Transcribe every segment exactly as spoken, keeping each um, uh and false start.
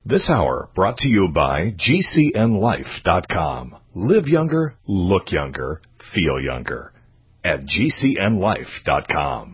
This hour brought to you by G C N life dot com. Live younger, look younger, feel younger at G C N life dot com.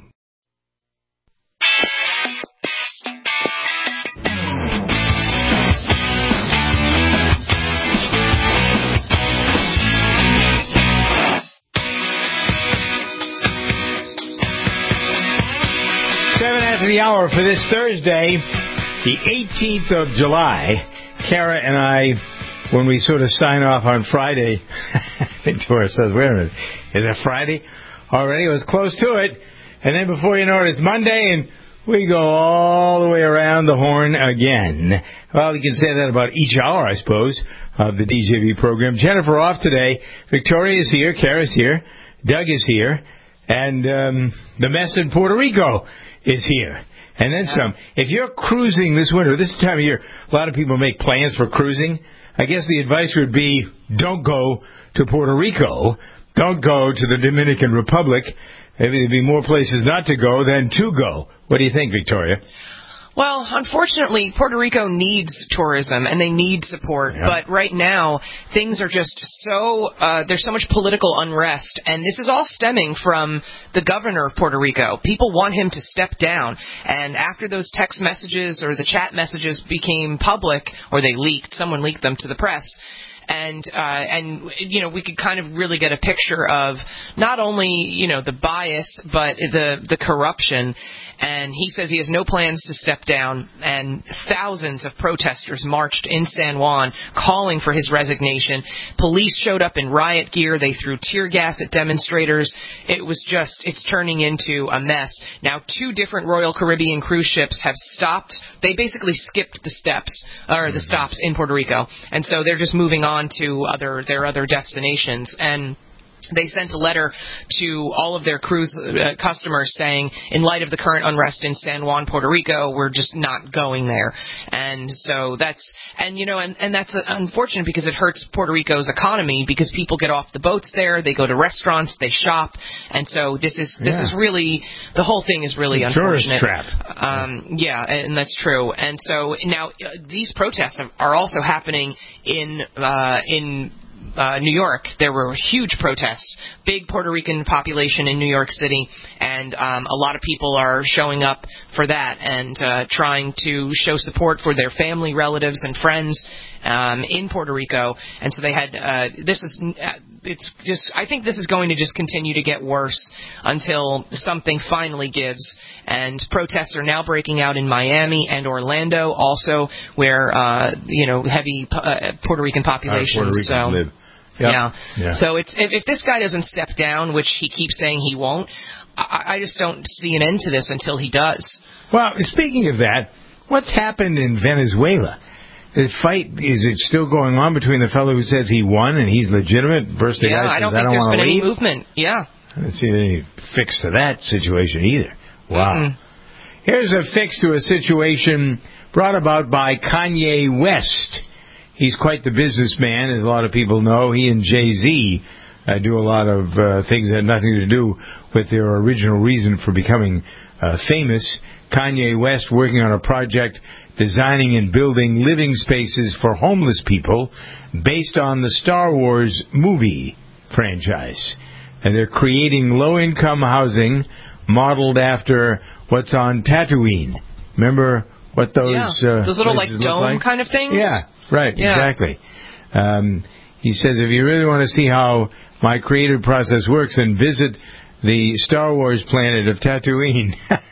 Seven after the hour for this Thursday, the eighteenth of July. Kara and I, when we sort of sign off on Friday, Victoria says, wait a minute, is it Friday already? It was close to it. And then before you know it, it's Monday, and we go all the way around the horn again. Well, you can say that about each hour, I suppose, of the D J V program. Jennifer off today. Victoria is here. Kara's here. Doug is here. And um, the mess in Puerto Rico is here. And then some. If you're cruising this winter, this time of year, a lot of people make plans for cruising. I guess the advice would be don't go to Puerto Rico. Don't go to the Dominican Republic. Maybe there'd be more places not to go than to go. What do you think, Victoria? Well, unfortunately, Puerto Rico needs tourism, and they need support. Yeah. But right now, things are just so, uh, there's so much political unrest. And this is all stemming from the governor of Puerto Rico. People want him to step down. And after those text messages or the chat messages became public, or they leaked, someone leaked them to the press, And, uh, and, you know, we could kind of really get a picture of not only, you know, the bias, but the, the corruption. And he says he has no plans to step down. And thousands of protesters marched in San Juan calling for his resignation. Police showed up in riot gear. They threw tear gas at demonstrators. It was just, it's turning into a mess. Now, two different Royal Caribbean cruise ships have stopped. They basically skipped the steps, or the stops in Puerto Rico. And so they're just moving on to other their other destinations. And they sent a letter to all of their cruise uh, customers saying, in light of the current unrest in San Juan, Puerto Rico, we're just not going there. And so that's, and you know, and, and that's unfortunate because it hurts Puerto Rico's economy because people get off the boats there, they go to restaurants, they shop, and so this is this yeah. is really, the whole thing is really the unfortunate. Tourist trap. Um, yeah, and that's true. And so now uh, these protests are also happening in uh, in. Uh, New York. There were huge protests, big Puerto Rican population in New York City, and um, a lot of people are showing up for that and uh, trying to show support for their family, relatives, and friends um, in Puerto Rico. And so they had uh, this is uh, it's just I think this is going to just continue to get worse until something finally gives. And protests are now breaking out in Miami and Orlando, also where uh, you know heavy uh, Puerto Rican population. Puerto Ricans so. live. Yep. Yeah. yeah. So it's if, if this guy doesn't step down, which he keeps saying he won't, I, I just don't see an end to this until he does. Well, speaking of that, what's happened in Venezuela? The fight, is it still going on between the fellow who says he won and he's legitimate versus the yeah, guy who says, I don't I think don't there's been leave? any movement. Yeah. I don't see any fix to that situation either. Wow. Mm-hmm. Here's a fix to a situation brought about by Kanye West. He's quite the businessman, as a lot of people know. He and Jay-Z uh, do a lot of uh, things that have nothing to do with their original reason for becoming uh, famous. Kanye West working on a project designing and building living spaces for homeless people based on the Star Wars movie franchise. And they're creating low-income housing modeled after what's on Tatooine. Remember what those yeah. uh, those little like dome like? kind of things? Yeah, right, yeah. exactly. Um, he says, if you really want to see how my creative process works, then visit the Star Wars planet of Tatooine.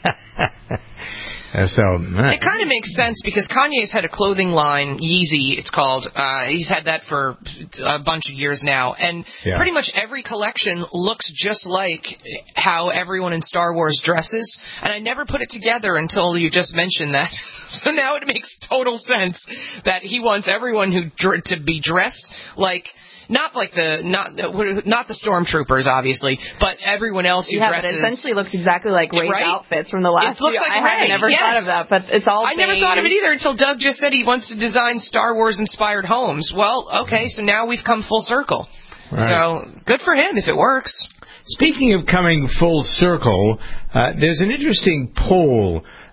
Uh, so uh, it kind of makes sense because Kanye's had a clothing line, Yeezy, it's called. Uh, he's had that for a bunch of years now, and yeah. pretty much every collection looks just like how everyone in Star Wars dresses. And I never put it together until you just mentioned that. So now it makes total sense that he wants everyone who dr- to be dressed like. Not like the not not the stormtroopers, obviously, but everyone else who yeah, dresses. Yeah, but it essentially looks exactly like Rey's right? outfits from the last. It looks few. like I Rey. have never yes. thought of that, but it's all. I beige. never thought of it either until Doug just said he wants to design Star Wars inspired homes. Well, okay, so now we've come full circle. Right. So good for him if it works. Speaking of coming full circle, uh, there's an interesting poll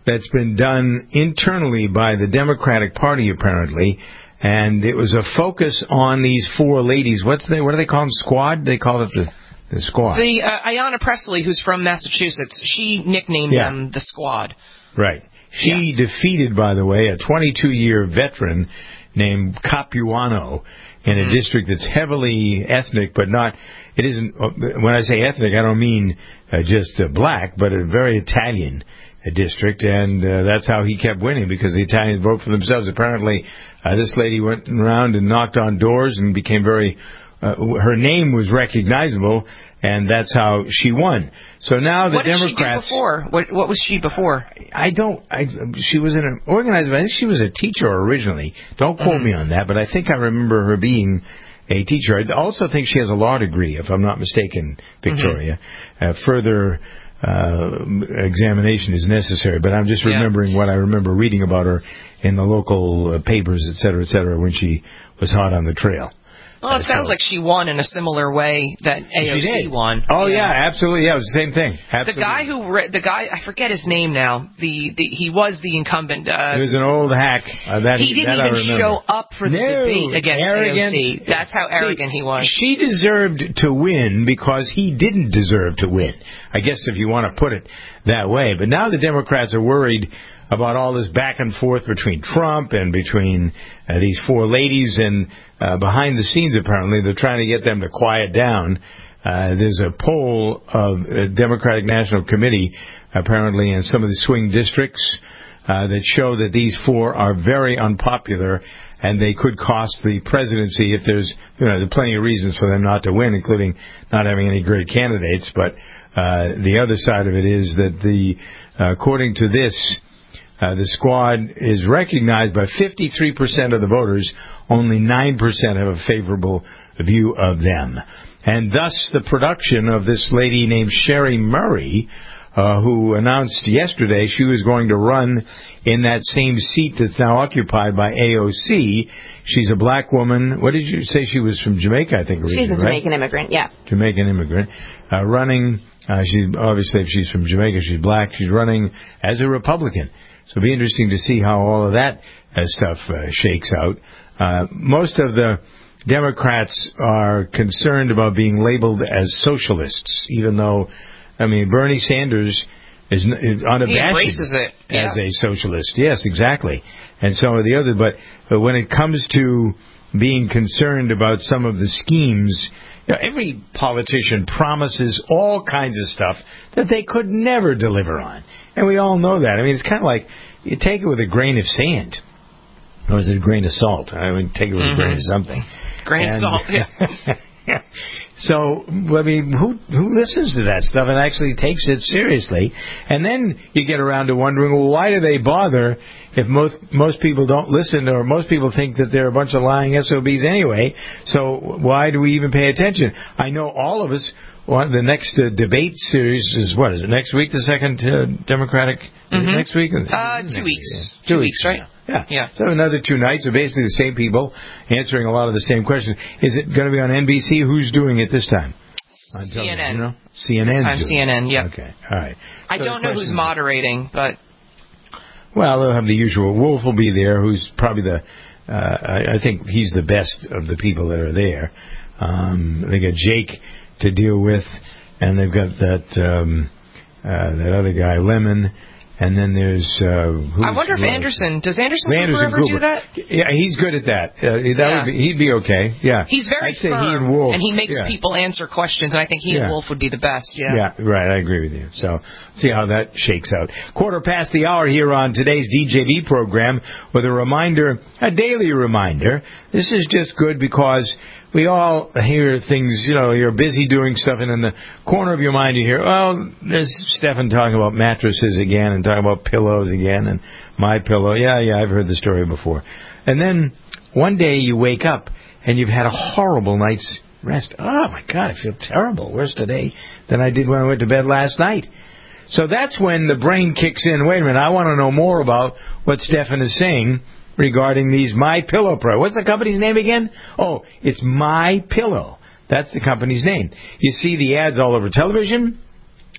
that's been done internally by the Democratic Party, apparently. And it was a focus on these four ladies. What's they? What do they call them? Squad? They call it the, the Squad. The uh, Ayanna Pressley, who's from Massachusetts, she nicknamed yeah. them the Squad. Right. She yeah. defeated, by the way, a twenty-two-year veteran named Capuano in a mm-hmm. district that's heavily ethnic, but not. It isn't. When I say ethnic, I don't mean uh, just uh, black, but a very Italian uh, district, and uh, that's how he kept winning because the Italians vote for themselves. Apparently. Uh, this lady went around and knocked on doors and became very, uh, her name was recognizable, and that's how she won. So now the what Democrats... What did she do before? What, what was she before? I don't... I, she was an organizer. I think she was a teacher originally. Don't quote mm-hmm. me on that, but I think I remember her being a teacher. I also think she has a law degree, if I'm not mistaken, Victoria. Mm-hmm. Uh, further... Uh, examination is necessary, but I'm just remembering yeah. what I remember reading about her in the local uh, papers, et cetera, et cetera, when she was hot on the trail. Well, it uh, sounds so. like she won in a similar way that A O C won. Oh yeah. yeah, absolutely. Yeah, it was the same thing. Absolutely. The guy who, re- the guy, I forget his name now. The, the he was the incumbent. Uh, he was an old hack. Uh, that, he didn't that even show up for the no, debate against arrogant. A O C. That's how arrogant See, he was. She deserved to win because he didn't deserve to win. I guess if you want to put it that way. But now the Democrats are worried about all this back and forth between Trump and between uh, these four ladies, and uh, behind the scenes, apparently, they're trying to get them to quiet down. Uh, there's a poll of the Democratic National Committee, apparently, in some of the swing districts uh, that show that these four are very unpopular, and they could cost the presidency if there's, you know, there are plenty of reasons for them not to win, including not having any great candidates. But uh, the other side of it is that the, uh, according to this, Uh, the Squad is recognized by fifty-three percent of the voters. Only nine percent have a favorable view of them. And thus the production of this lady named Sherry Murray, uh, who announced yesterday she was going to run in that same seat that's now occupied by A O C. She's a black woman. What did you say? She was from Jamaica, I think, originally, She's a Jamaican right? immigrant, yeah. Jamaican immigrant. Uh, running, uh, she obviously, if she's from Jamaica, she's black. She's running as a Republican. So it'll be interesting to see how all of that uh, stuff uh, shakes out. Uh, most of the Democrats are concerned about being labeled as socialists, even though, I mean, Bernie Sanders is, is unabashed he embraces it. Yeah. as a socialist. Yes, exactly. And some of the other, but, but when it comes to being concerned about some of the schemes, you know, every politician promises all kinds of stuff that they could never deliver on. And we all know that. I mean, it's kind of like you take it with a grain of sand. Or is it a grain of salt? I mean, take it with mm-hmm. a grain of something. Grain and, of salt, yeah. yeah. So, I mean, who who listens to that stuff and actually takes it seriously? And then you get around to wondering, well, why do they bother if most most people don't listen, or most people think that they're a bunch of lying S O Bs anyway? So why do we even pay attention? I know all of us. Well, the next uh, debate series is, what, is it next week, the second uh, Democratic? Is mm-hmm. it next week? Uh, next two week? weeks. Yeah. Two, two weeks, weeks, right? Yeah. yeah. So another two nights are basically the same people answering a lot of the same questions. Is it going to be on N B C? Who's doing it this time? On C N N. You know? C N N's this time doing C N N, yeah. Okay, all right. I so don't know who's moderating, but... Well, they'll have the usual. Wolf will be there, who's probably the... Uh, I, I think he's the best of the people that are there. Um, they got Jake to deal with, and they've got that um, uh, that other guy, Lemon, and then there's... Uh, who, I wonder if who Anderson... Does Anderson, Anderson Cooper ever Cooper. do that? Yeah, he's good at that. Uh, that yeah. would be, he'd be okay. Yeah, he's very I'd say firm, he and Wolf, and he makes yeah. people answer questions, and I think he yeah. and Wolf would be the best. Yeah. Yeah, right. I agree with you. So, see how that shakes out. Quarter past the hour here on today's D J V program with a reminder, a daily reminder. This is just good because we all hear things, you know, you're busy doing stuff, and in the corner of your mind you hear, oh, there's Stefan talking about mattresses again and talking about pillows again and my pillow. Yeah, yeah, I've heard the story before. And then one day you wake up and you've had a horrible night's rest. Oh, my God, I feel terrible. Worse today than I did when I went to bed last night. So that's when the brain kicks in. Wait a minute, I want to know more about what Stefan is saying regarding these My Pillow Pro. What's the company's name again? Oh, it's My Pillow. That's the company's name. You see the ads all over television,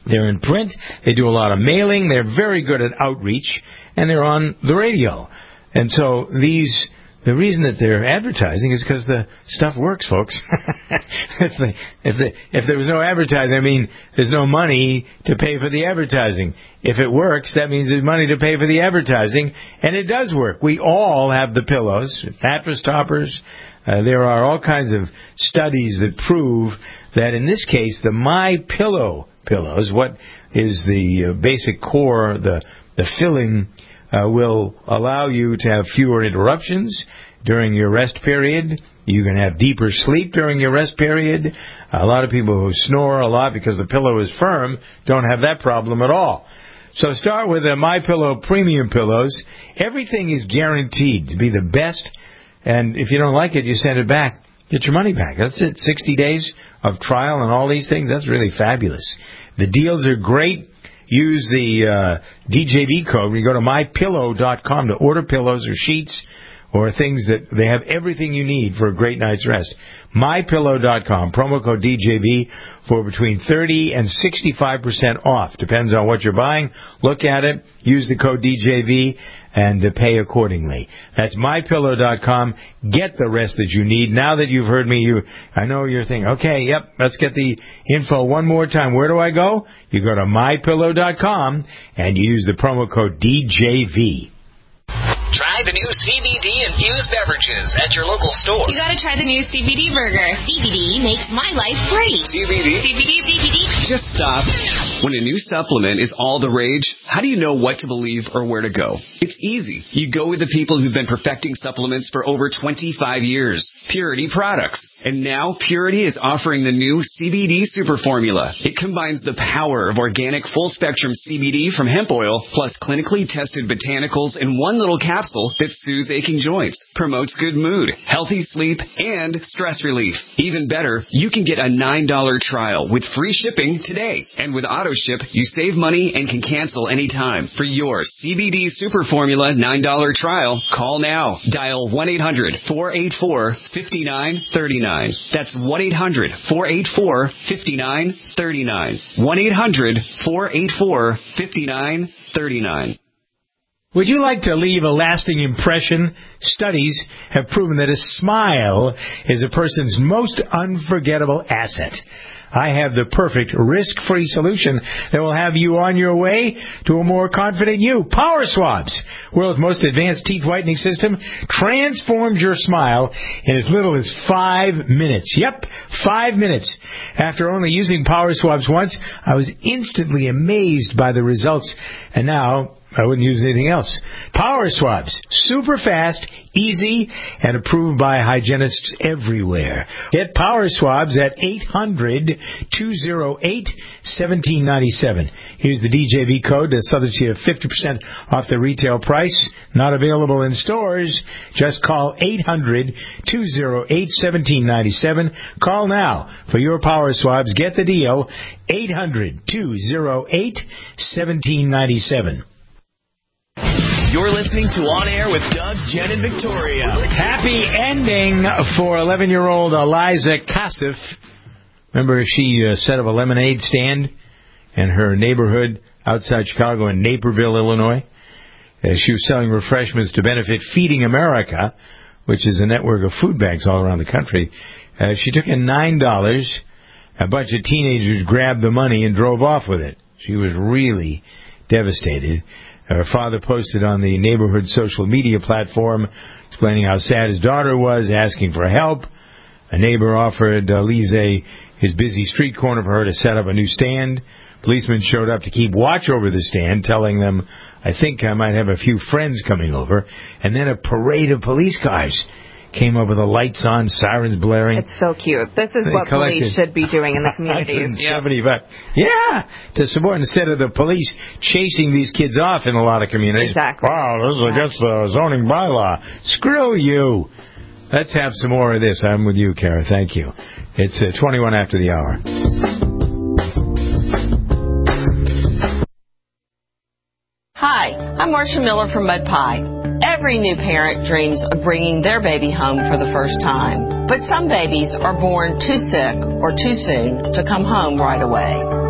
They're in print. They do a lot of mailing. They're very good at outreach, and they're on the radio. And so these... The reason that they're advertising is because the stuff works, folks. if, they, if, they, if there was no advertising, I mean, there's no money to pay for the advertising. If it works, that means there's money to pay for the advertising, and it does work. We all have the pillows, mattress toppers. Uh, there are all kinds of studies that prove that in this case, the My Pillow pillows, what is the uh, basic core, the the filling, Uh, will allow you to have fewer interruptions during your rest period. You can have deeper sleep during your rest period. A lot of people who snore a lot because the pillow is firm don't have that problem at all. So start with the My Pillow premium pillows. Everything is guaranteed to be the best, and if you don't like it, you send it back. Get your money back. That's it. sixty days of trial and all these things. That's really fabulous. The deals are great. Use the uh, D J V code when you go to my pillow dot com to order pillows or sheets or things that they have everything you need for a great night's rest. my pillow dot com, promo code D J V for between thirty and sixty-five percent off. Depends on what you're buying. Look at it. Use the code D J V and uh, pay accordingly. That's my pillow dot com. Get the rest that you need. Now that you've heard me, you, I know you're thinking, okay, yep, let's get the info one more time. Where do I go? You go to my pillow dot com and you use the promo code D J V. Try the new C B D-infused beverages at your local store. You gotta try the new C B D burger. C B D makes my life great. C B D? C B D, C B D. Just stop. When a new supplement is all the rage, how do you know what to believe or where to go? It's easy. You go with the people who've been perfecting supplements for over twenty-five years. Purity Products. And now Purity is offering the new C B D Super Formula. It combines the power of organic full-spectrum C B D from hemp oil plus clinically tested botanicals in one little capsule that soothes aching joints, promotes good mood, healthy sleep, and stress relief. Even better, you can get a nine dollar trial with free shipping today. And with AutoShip, you save money and can cancel anytime. For your C B D Super Formula nine dollar trial, call now. Dial one eight hundred four eight four five nine three nine. That's one eight hundred four eight four five nine three nine. one eight hundred four eight four five nine three nine. Would you like to leave a lasting impression? Studies have proven that a smile is a person's most unforgettable asset. I have the perfect risk-free solution that will have you on your way to a more confident you. Power Swabs, world's most advanced teeth whitening system, transforms your smile in as little as five minutes. Yep, five minutes. After only using Power Swabs once, I was instantly amazed by the results, and now I wouldn't use anything else. Power Swabs, super fast, easy, and approved by hygienists everywhere. Get Power Swabs at eight hundred two oh eight one seven nine seven. Use the D J V code to save you fifty percent off the retail price. Not available in stores. Just call eight hundred two oh eight one seven nine seven. Call now for your Power Swabs. Get the deal. eight hundred two oh eight one seven nine seven. You're listening to On Air with Doug, Jen, and Victoria. Happy ending for eleven-year-old Eliza Kassif. Remember, she uh, set up a lemonade stand in her neighborhood outside Chicago in Naperville, Illinois. Uh, she was selling refreshments to benefit Feeding America, which is a network of food banks all around the country. Uh, she took in nine dollars. A bunch of teenagers grabbed the money and drove off with it. She was really devastated. Her father posted on the neighborhood social media platform explaining how sad his daughter was, asking for help. A neighbor offered Eliza his busy street corner for her to set up a new stand. Policemen showed up to keep watch over the stand, telling them, I think I might have a few friends coming over. And then a parade of police cars came over, the lights on, sirens blaring. It's so cute. This is They what collected police should be doing in the communities. seventy bucks. Yeah, to support instead of the police chasing these kids off in a lot of communities. Exactly. Wow, this is against the zoning bylaw. Screw you. Let's have some more of this. I'm with you, Kara. Thank you. It's uh, twenty-one after the hour. Hi, I'm Marcia Miller from Mud Pie. Every new parent dreams of bringing their baby home for the first time. But some babies are born too sick or too soon to come home right away.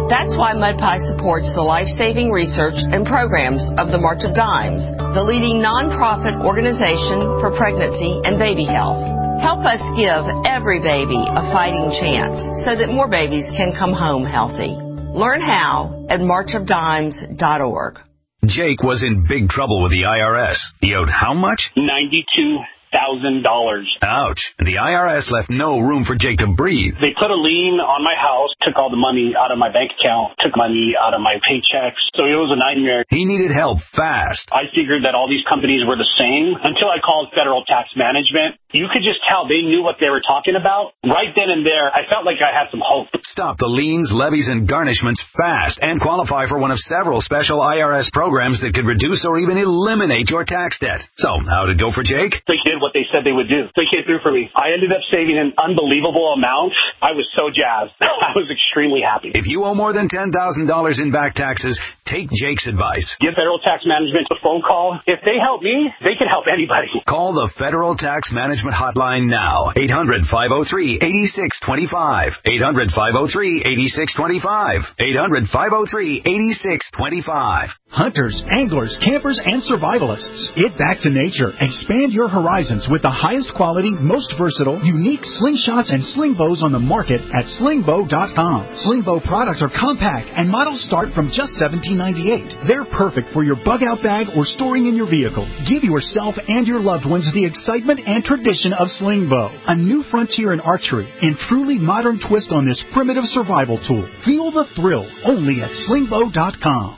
That's why MudPie supports the life-saving research and programs of the March of Dimes, the leading nonprofit organization for pregnancy and baby health. Help us give every baby a fighting chance so that more babies can come home healthy. Learn how at march of dimes dot org. Jake was in big trouble with the I R S. He owed how much? ninety-two thousand dollars. Ouch. And the I R S left no room for Jake to breathe. They put a lien on my house, took all the money out of my bank account, took money out of my paychecks. So it was a nightmare. He needed help fast. I figured that all these companies were the same until I called Federal Tax Management. You could just tell they knew what they were talking about. Right then and there, I felt like I had some hope. Stop the liens, levies, and garnishments fast and qualify for one of several special I R S programs that could reduce or even eliminate your tax debt. So, how'd it go for Jake? They did what they said they would do. They came through for me. I ended up saving an unbelievable amount. I was so jazzed. I was extremely happy. If you owe more than ten thousand dollars in back taxes, take Jake's advice. Give Federal Tax Management a phone call. If they help me, they can help anybody. Call the Federal Tax Management Hotline now. eight hundred, five oh three, eight six two five. eight hundred, five oh three, eight six two five. eight hundred, five oh three, eight six two five. Hunters, anglers, campers, and survivalists. Get back to nature. Expand your horizons with the highest quality, most versatile, unique slingshots and sling bows on the market at sling bow dot com. Sling bow products are compact and models start from just seventeen ninety-eight. They're perfect for your bug-out bag or storing in your vehicle. Give yourself and your loved ones the excitement and tradition of sling bow. A new frontier in archery and truly modern twist on this primitive survival tool. Feel the thrill only at sling bow dot com.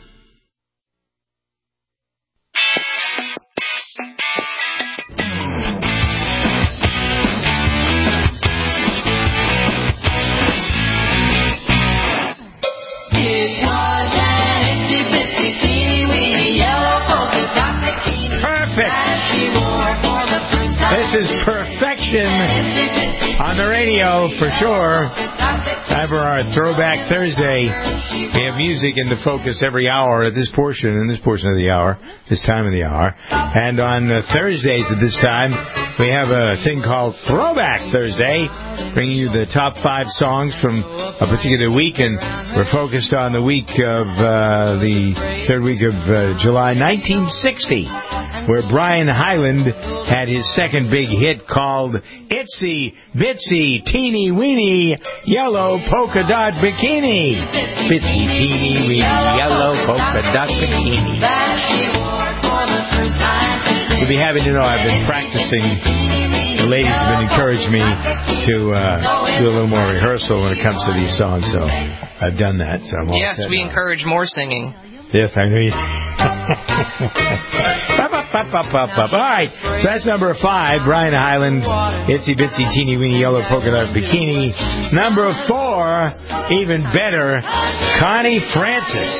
This is perfection on the radio for sure. Time for our Throwback Thursday. We have music in the focus every hour at this portion, in this portion of the hour, this time of the hour. And on uh, Thursdays at this time, we have a thing called Throwback Thursday, bringing you the top five songs from a particular week. And we're focused on the week of uh, the third week of uh, July nineteen sixty, where Brian Hyland had his second big hit called Itsy Bitsy Teeny Weeny Yellow Polka Dot Bikini. Bitsy Teeny Weeny Yellow Polka Dot Bikini. You'll be happy to know I've been practicing. The ladies have been encouraging me to uh, do a little more rehearsal when it comes to these songs, so I've done that. So I'm all yes, set we now. encourage more singing. Yes, I know you. All right, so that's number five, Brian Hyland, Itsy Bitsy Teeny Weeny Yellow Polka Dot Bikini. Number four, even better, Connie Francis.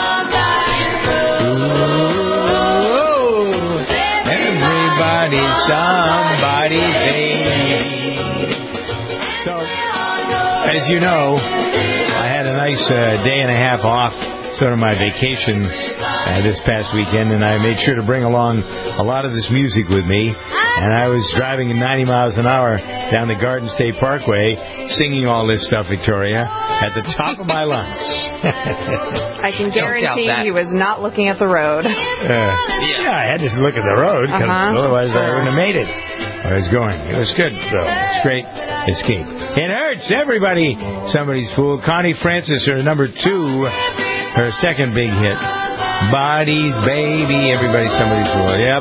Ooh, everybody's somebody, baby. So, as you know, I had a nice uh, day and a half off, sort of my vacation uh, this past weekend, and I made sure to bring along a lot of this music with me. And I was driving at ninety miles an hour down the Garden State Parkway, singing all this stuff, Victoria, at the top of my lungs. I can guarantee he was not looking at the road. Uh, yeah. yeah, I had to look at the road, because uh-huh. otherwise I wouldn't have made it. I was going. It was good, though. It's great escape. It hurts everybody. Somebody's fool. Connie Francis, her number two. Her second big hit, Bodies, Baby, Everybody, Somebody's Fool. Yep.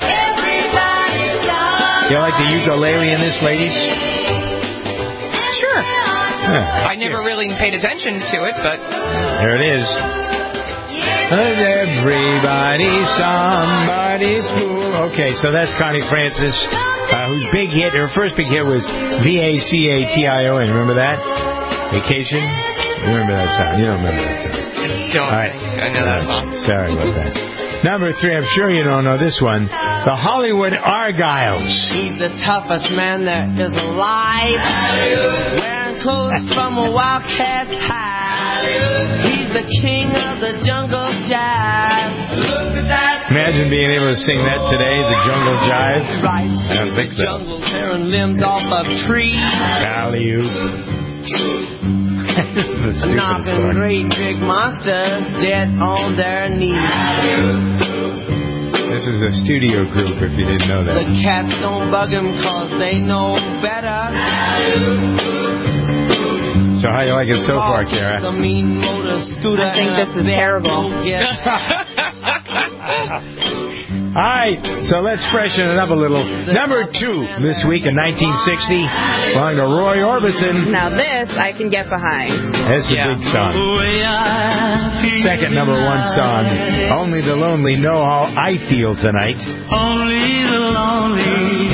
You like the ukulele in this, ladies? Sure. Huh. I never really paid attention to it, but... There it is. Everybody, somebody's fool. Okay, so that's Connie Francis, uh, whose big hit, her first big hit was V A C A T I O N. Remember that? Vacation? You remember that song? You don't remember that song. I don't right. think I know that song. Sorry about that. Number three, I'm sure you don't know this one. The Hollywood Argyles. He's the toughest man there is alive. Wearing clothes from a wildcat's hide. He's the king of the jungle jive. Look at that. Imagine being able to sing that today, the jungle jive. Right. I don't think so. Jungle tearing limbs off of trees. Alley-oop. The the stupidest knocking song. great big monsters dead on their knees. This is a studio group, if you didn't know that. The cats don't bug them cause they know better. So how you like it so far, Kara? I think this is terrible. All right, so let's freshen it up a little. Number two this week in nineteen sixty, belonged to Roy Orbison. Now this I can get behind. That's a Yeah. big song. Second number one song, Only the Lonely Know How I Feel Tonight. Only the lonely.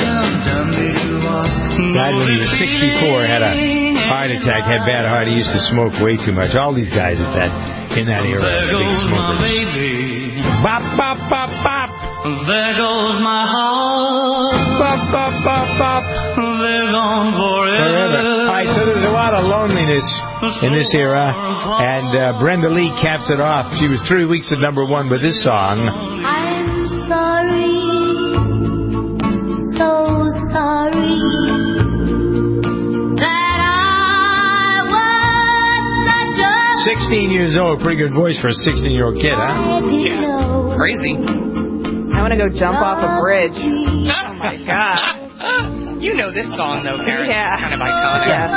Died when he was sixty-four, had a heart attack, had bad heart. He used to smoke way too much. All these guys at that in that era, big smokers. Bop, bop, bop, bop. There goes my heart. Bop, bop, bop, bop. They're gone forever. Forever. All right, so there's a lot of loneliness in this era, and uh, Brenda Lee capped it off. She was three weeks at number one with this song. I'm sorry, so sorry, that I was such a... sixteen years old, pretty good voice for a sixteen-year-old kid, huh? Yeah. Crazy. I want to go jump off a bridge. Oh my god. You know this song though, Karen. Yeah. It's kind of iconic. Yes.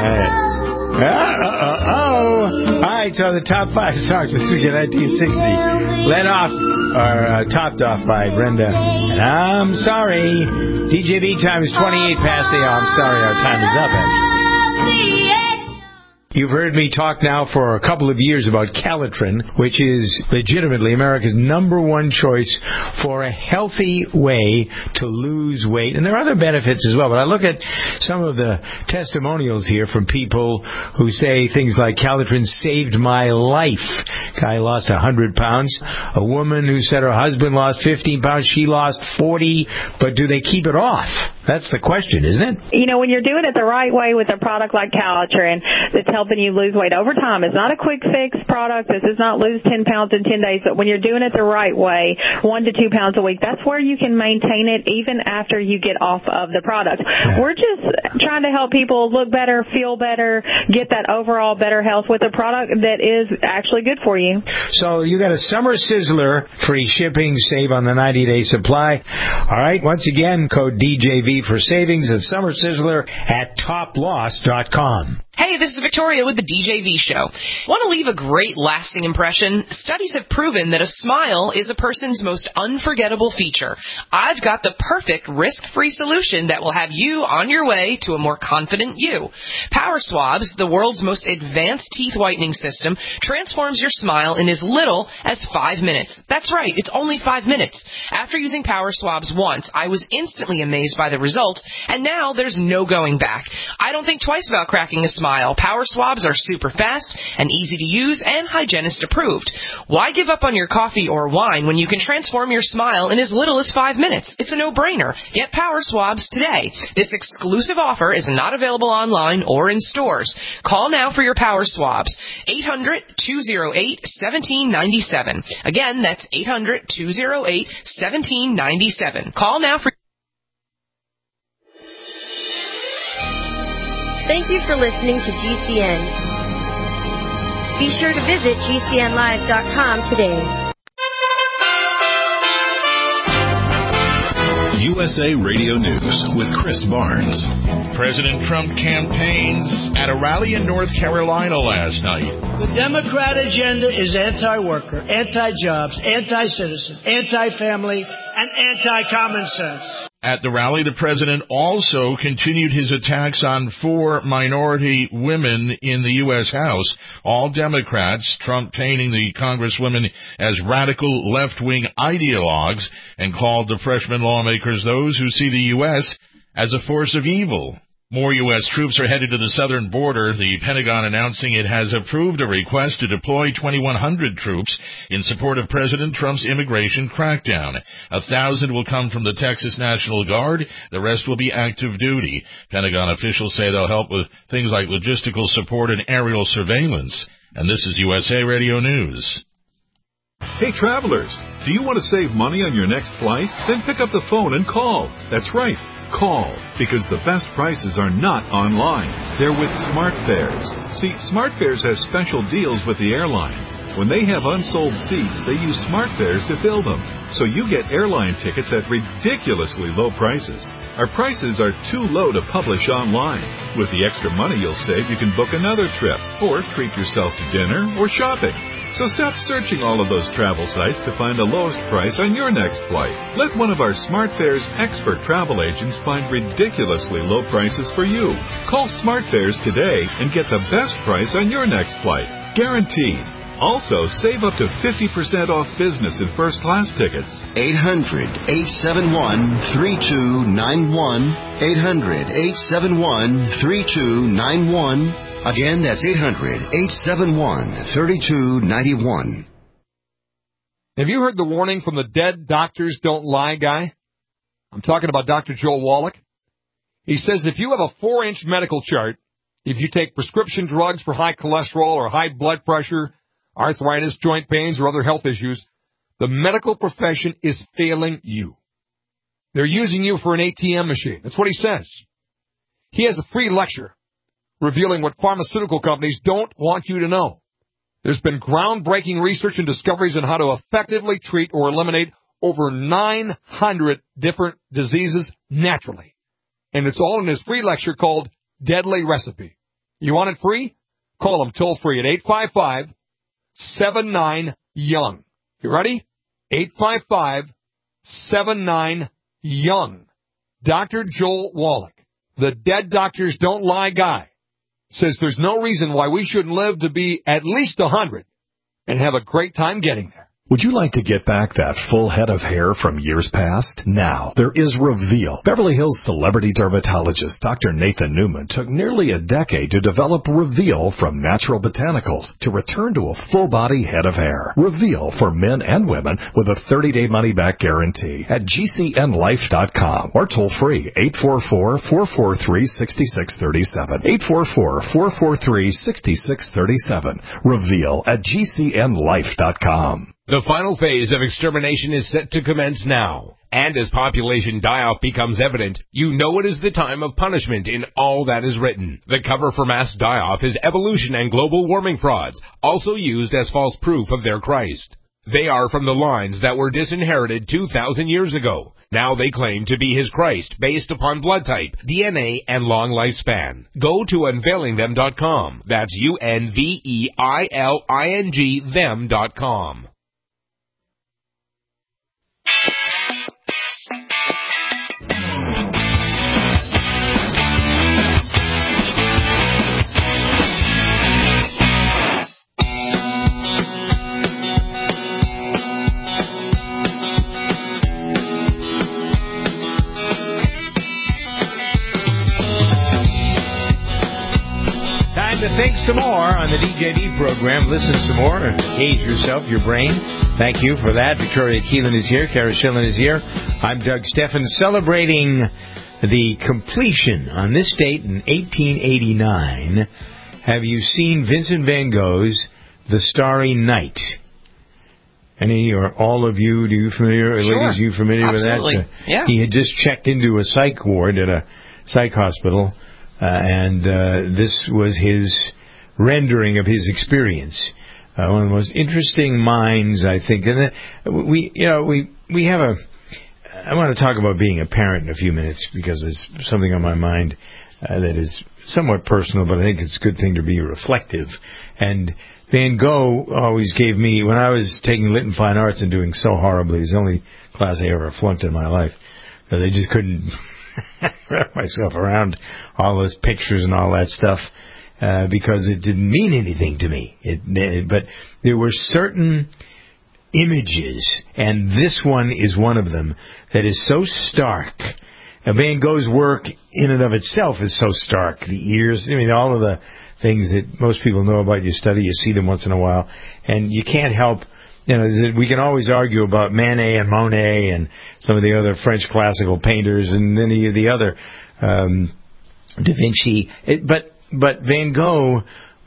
All right. Uh-oh. All right, so the top five songs this week in nineteen sixty. Led off, or uh, topped off by Brenda. And I'm sorry. D J V time is twenty-eight past the hour. I'm sorry, our time is up, actually. You've heard me talk now for a couple of years about Calitrin, which is legitimately America's number one choice for a healthy way to lose weight. And there are other benefits as well, but I look at some of the testimonials here from people who say things like, Calitrin saved my life. Guy lost one hundred pounds. A woman who said her husband lost fifteen pounds, she lost forty, but do they keep it off? That's the question, isn't it? You know, when you're doing it the right way with a product like Calitrin that's helping you lose weight over time, it's not a quick fix product. This is not lose ten pounds in ten days, but when you're doing it the right way, one to two pounds a week, that's where you can maintain it even after you get off of the product. Yeah. We're just trying to help people look better, feel better, get that overall better health with a product that is actually good for you. So you got a summer sizzler, free shipping, save on the ninety-day supply. All right, once again, code D J V for savings at Summer Sizzler at top loss dot com. Hey, this is Victoria with the D J V Show. Want to leave a great lasting impression? Studies have proven that a smile is a person's most unforgettable feature. I've got the perfect risk-free solution that will have you on your way to a more confident you. Power Swabs, the world's most advanced teeth whitening system, transforms your smile in as little as five minutes. That's right, it's only five minutes. After using Power Swabs once, I was instantly amazed by the results, and now there's no going back. I don't think twice about cracking a smile. Power Swabs are super fast and easy to use and hygienist approved. Why give up on your coffee or wine when you can transform your smile in as little as five minutes? It's a no-brainer. Get Power Swabs today. This exclusive offer is not available online or in stores. Call now for your Power Swabs. eight hundred, two oh eight, one seven nine seven. Again, that's eight hundred, two oh eight, one seven nine seven. Call now for... Thank you for listening to G C N. Be sure to visit G C N live dot com today. U S A Radio News with Chris Barnes. President Trump campaigns at a rally in North Carolina last night. The Democrat agenda is anti-worker, anti-jobs, anti-citizen, anti-family, and anti-common sense. At the rally, the president also continued his attacks on four minority women in the U S House, all Democrats, Trump painting the congresswomen as radical left-wing ideologues and called the freshman lawmakers those who see the U S as a force of evil. More U S troops are headed to the southern border, the Pentagon announcing it has approved a request to deploy twenty-one hundred troops in support of President Trump's immigration crackdown. A thousand will come from the Texas National Guard. The rest will be active duty. Pentagon officials say they'll help with things like logistical support and aerial surveillance. And this is U S A Radio News. Hey, travelers, do you want to save money on your next flight? Then pick up the phone and call. That's right, call, because the best prices are not online. They're with SmartFares. See, SmartFares has special deals with the airlines. When they have unsold seats, they use SmartFares to fill them. So you get airline tickets at ridiculously low prices. Our prices are too low to publish online. With the extra money you'll save, you can book another trip or treat yourself to dinner or shopping. So stop searching all of those travel sites to find the lowest price on your next flight. Let one of our SmartFares expert travel agents find ridiculously low prices for you. Call SmartFares today and get the best price on your next flight. Guaranteed. Also, save up to fifty percent off business and first class tickets. eight hundred, eight seven one, three two nine one. eight hundred, eight seven one, three two nine one. Again, that's eight hundred, eight seven one, three two nine one. Have you heard the warning from the Dead Doctors Don't Lie guy? I'm talking about Doctor Joel Wallach. He says if you have a four-inch medical chart, if you take prescription drugs for high cholesterol or high blood pressure, arthritis, joint pains, or other health issues, the medical profession is failing you. They're using you for an A T M machine. That's what he says. He has a free lecture revealing what pharmaceutical companies don't want you to know. There's been groundbreaking research and discoveries on how to effectively treat or eliminate over nine hundred different diseases naturally. And it's all in his free lecture called Deadly Recipe. You want it free? Call him toll free at eight five five, seven nine, young. You ready? eight five five, seven nine, young. Doctor Joel Wallach, the Dead Doctors Don't Lie guy, says there's no reason why we shouldn't live to be at least one hundred and have a great time getting there. Would you like to get back that full head of hair from years past? Now, there is Reveal. Beverly Hills celebrity dermatologist Doctor Nathan Newman took nearly a decade to develop Reveal from natural botanicals to return to a full-body head of hair. Reveal for men and women with a thirty-day money-back guarantee at G C N life dot com or toll-free eight four four, four four three, six six three seven. eight four four, four four three, six six three seven. Reveal at G C N life dot com. The final phase of extermination is set to commence now. And as population die-off becomes evident, you know it is the time of punishment in all that is written. The cover for mass die-off is evolution and global warming frauds, also used as false proof of their Christ. They are from the lines that were disinherited two thousand years ago. Now they claim to be his Christ based upon blood type, D N A, and long lifespan. Go to unveiling them dot com. That's U N V E I L I N G them dot com. To think some more on the D J D program. Listen some more. Engage yourself, your brain. Thank you for that. Victoria Keelan is here. Kara Schillen is here. I'm Doug Steffen, celebrating the completion on this date in eighteen eighty-nine. Have you seen Vincent van Gogh's The Starry Night? Any or all of you, do you familiar, sure. ladies, you familiar Absolutely. with that? Uh, yeah. He had just checked into a psych ward at a psych hospital. Uh, and uh, this was his rendering of his experience. Uh, one of the most interesting minds, I think. And then we, you know, we we have a. I want to talk about being a parent in a few minutes because there's something on my mind uh, that is somewhat personal, but I think it's a good thing to be reflective. And Van Gogh always gave me, when I was taking Lit and Fine Arts and doing so horribly, it was the only class I ever flunked in my life. Uh, they just couldn't wrap myself around all those pictures and all that stuff uh, because it didn't mean anything to me. It, it, but there were certain images, and this one is one of them, that is so stark. Uh, Van Gogh's work in and of itself is so stark. The ears, I mean, all of the things that most people know about, you study, you see them once in a while, and you can't help. You know, we can always argue about Manet and Monet and some of the other French classical painters and any of the other um, Da Vinci. It, but but Van Gogh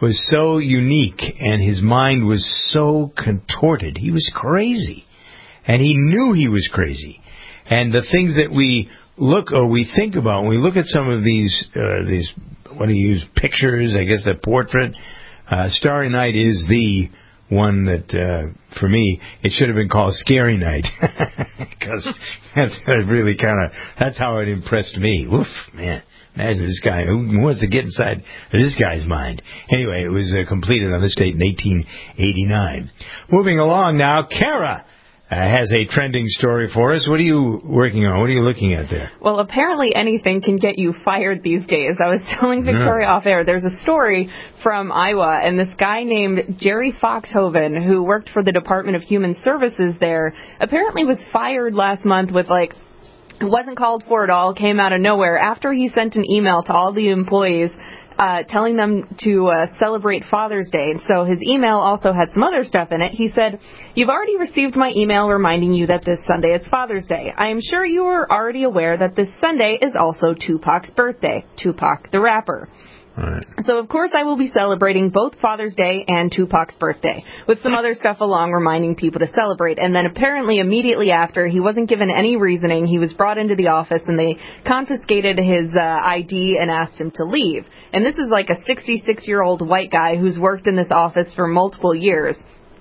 was so unique, and his mind was so contorted. He was crazy, and he knew he was crazy. And the things that we look or we think about when we look at some of these uh, these what do you use pictures? I guess that portrait. Uh, Starry Night is the one that, uh, for me, it should have been called Scary Night. Because that's really kind of, that's how it impressed me. Oof, man. Imagine this guy. Who wants to get inside this guy's mind? Anyway, it was uh, completed on this date in eighteen eighty-nine. Moving along now, Kara uh, has a trending story for us. What are you working on? What are you looking at there? Well, apparently anything can get you fired these days. I was telling Victoria off air, there's a story from Iowa, and this guy named Jerry Foxhoven, who worked for the Department of Human Services there, apparently was fired last month with, like, it wasn't called for at all, came out of nowhere, after he sent an email to all the employees uh, telling them to uh, celebrate Father's Day. And so his email also had some other stuff in it. He said, "You've already received my email reminding you that this Sunday is Father's Day. I am sure you are already aware that this Sunday is also Tupac's birthday." Tupac, the rapper. Right. So, of course, I will be celebrating both Father's Day and Tupac's birthday, with some other stuff along reminding people to celebrate. And then apparently immediately after, he wasn't given any reasoning. He was brought into the office, and they confiscated his uh, I D and asked him to leave. And this is like a sixty-six-year-old white guy who's worked in this office for multiple years.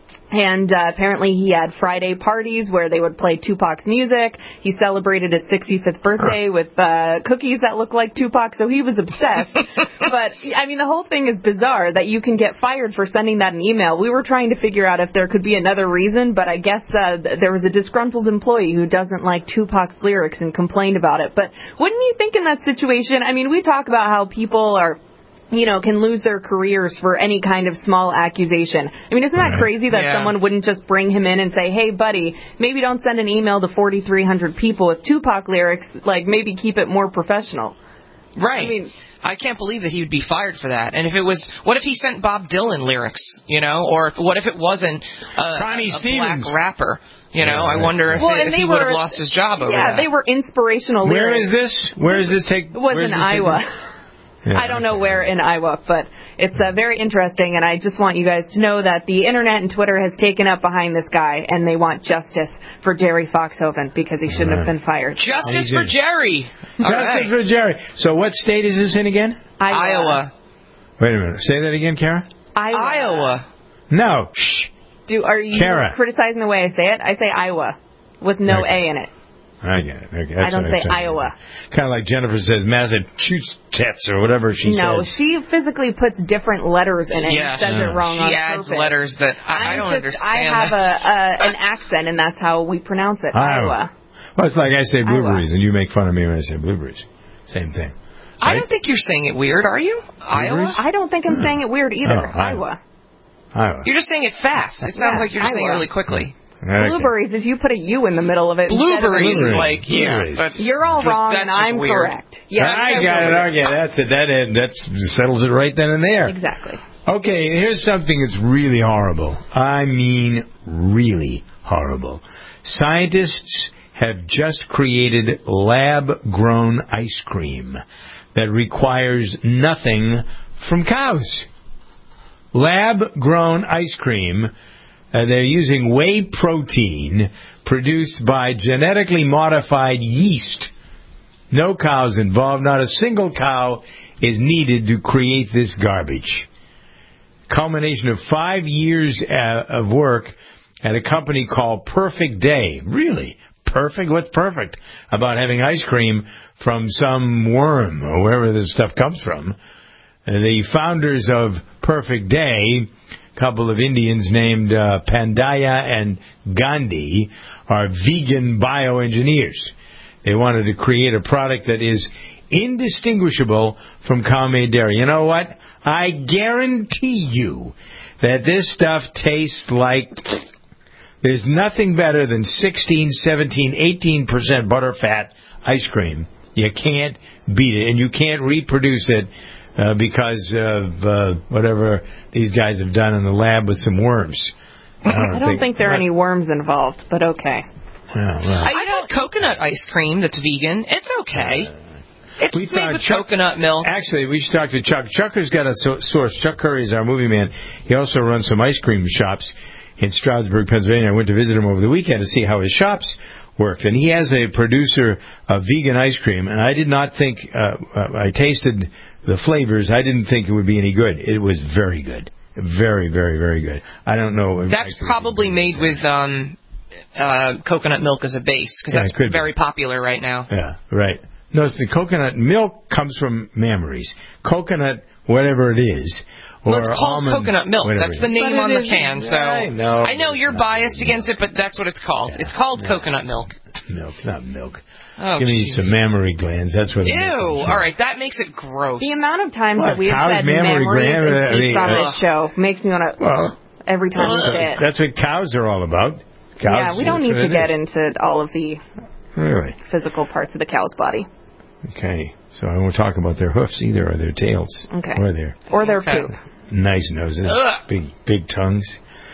And uh, apparently he had Friday parties where they would play Tupac's music. He celebrated his sixty-fifth birthday with uh, cookies that looked like Tupac, so he was obsessed. But, I mean, the whole thing is bizarre that you can get fired for sending that an email. We were trying to figure out if there could be another reason, but I guess uh, there was a disgruntled employee who doesn't like Tupac's lyrics and complained about it. But wouldn't you think in that situation, I mean, we talk about how people are, you know, can lose their careers for any kind of small accusation. I mean, isn't that crazy that Yeah. someone wouldn't just bring him in and say, "Hey, buddy, maybe don't send an email to forty-three hundred people with Tupac lyrics, like maybe keep it more professional." Right. I mean, I can't believe that he would be fired for that. And if it was, what if he sent Bob Dylan lyrics, you know, or if, what if it wasn't a, Connie a Stevens. black rapper? You know, Yeah, I right. wonder if, Well, it, and if they he would have were- lost his job over yeah, that. they were inspirational Where lyrics. is this? Where is this take? It was where's in this Iowa. taking- Yeah, I don't know where in Iowa, but it's uh, very interesting, and I just want you guys to know that the internet and Twitter has taken up behind this guy, and they want justice for Jerry Foxhoven because he shouldn't have been fired. Justice for Jerry. All Justice right. for Jerry. So what state is this in again? Iowa. Iowa. Wait a minute. Say that again, Kara? Iowa. Iowa. No. Shh. Do are you Kara. criticizing the way I say it? I say Iowa with no Okay. A in it. I get it. Okay, I don't say Iowa. Kind of like Jennifer says Massachusetts or whatever she no, says. she physically puts different letters in it. Yes. and says it wrong She on adds purpose. letters that I, I I'm don't just, understand. I have that. a, a an accent, and that's how we pronounce it. Iowa. Well, it's like I say Iowa. blueberries, and you make fun of me when I say blueberries. Same thing. I Right? don't think you're saying it weird, are you? Iowa? I don't think I'm saying it weird either. Oh, Iowa. Iowa. Iowa. You're just saying it fast. It sounds Yeah, like you're just saying it Iowa. really quickly. Okay. Blueberries is you put a U in the middle of it. instead of a Blueberries U. is like, yeah. Blueberries. That's You're all just- wrong, that's and just I'm weird. correct. Yeah, I that's got it. weird. Okay, that's it. That end, that settles it right then and there. Exactly. Okay, here's something that's really horrible. I mean, really horrible. Scientists have just created lab-grown ice cream that requires nothing from cows. Lab-grown ice cream. Uh, they're using whey protein produced by genetically modified yeast. No cows involved. Not a single cow is needed to create this garbage. Culmination of five years uh, of work at a company called Perfect Day. Really? Perfect? What's perfect about having ice cream from some worm or wherever this stuff comes from? Uh, the founders of Perfect Day, a couple of Indians named uh, Pandaya and Gandhi, are vegan bioengineers. They wanted to create a product that is indistinguishable from cow-made dairy. You know what? I guarantee you that this stuff tastes like... There's nothing better than sixteen, seventeen, eighteen percent butterfat ice cream. You can't beat it, and you can't reproduce it uh, because of uh, whatever these guys have done in the lab with some worms. I don't, I don't think, there are any worms involved, but okay. Well, well. I had coconut ice cream that's vegan. It's okay. It's we made with Chuck, coconut milk. Actually, we should talk to Chuck. Chucker's got a so- source. Chuck Curry is our movie man. He also runs some ice cream shops in Stroudsburg, Pennsylvania. I went to visit him over the weekend to see how his shops worked. And he has a producer of vegan ice cream. And I did not think, uh, uh, I tasted the flavors. I didn't think it would be any good. It was very good. Very, very, very good. I don't know. That's probably made with um, uh, coconut milk as a base, because Yeah, that's very popular right now. Yeah, right. Notice the coconut milk comes from Mammaries. Coconut, whatever it is. Or Well, it's called almond, coconut milk. whatever That's it the is. name But on it the is- can. So I know. I know you're biased against it, but that's what it's called. It's called coconut milk. Milk, it's not milk. Oh, Give me jeez. some mammary glands. That's what. Ew! All right, that makes it gross. The amount of times What, that we've cow's said mammary memories gland? and I teeth mean, on uh, this show makes me want to. Well, every time we say it. That's what cows are all about. Cows, Yeah, we don't that's need what to it get is. into all of the Really? physical parts of the cow's body. Okay. So I won't talk about their hoofs either, or their tails. Okay. Or their Or their poop. nice noses, Ugh. big big tongues.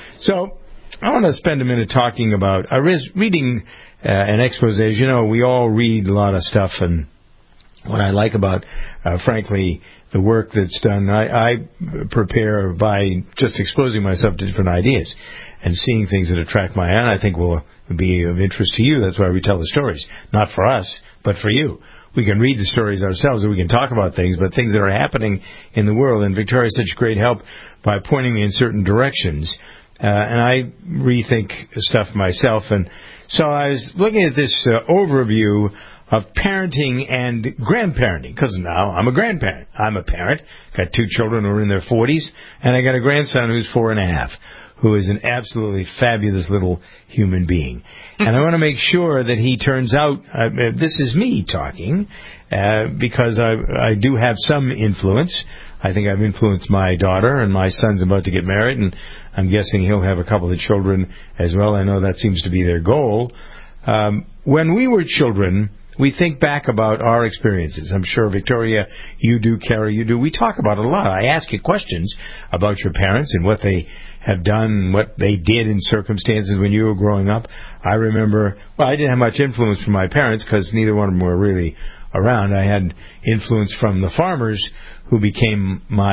So I want to spend a minute talking about. I was reading uh, an expose. You know, we all read a lot of stuff, and what I like about, uh, frankly, the work that's done, I, I prepare by just exposing myself to different ideas and seeing things that attract my eye, and I think will be of interest to you. That's why we tell the stories, not for us, but for you. We can read the stories ourselves, or we can talk about things, but things that are happening in the world. And Victoria's such great help by pointing me in certain directions. Uh, and I rethink stuff myself. And so I was looking at this uh, overview of parenting and grandparenting, because now I'm a grandparent. I'm a parent. Got two children who are in their forties, and I got a grandson who's four and a half, who is an absolutely fabulous little human being. And I want to make sure that he turns out, uh, this is me talking, uh, because I, I do have some influence. I think I've influenced my daughter, and my son's about to get married, and I'm guessing he'll have a couple of children as well. I know that seems to be their goal. Um, when we were children, we think back about our experiences. I'm sure, Victoria, you do, Carrie, you do. We talk about it a lot. I ask you questions about your parents and what they have done, what they did in circumstances when you were growing up. I remember, well, I didn't have much influence from my parents because neither one of them were really around. I had influence from the farmers who became my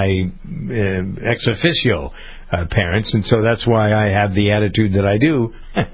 uh, ex officio uh, parents, and so that's why I have the attitude that I do,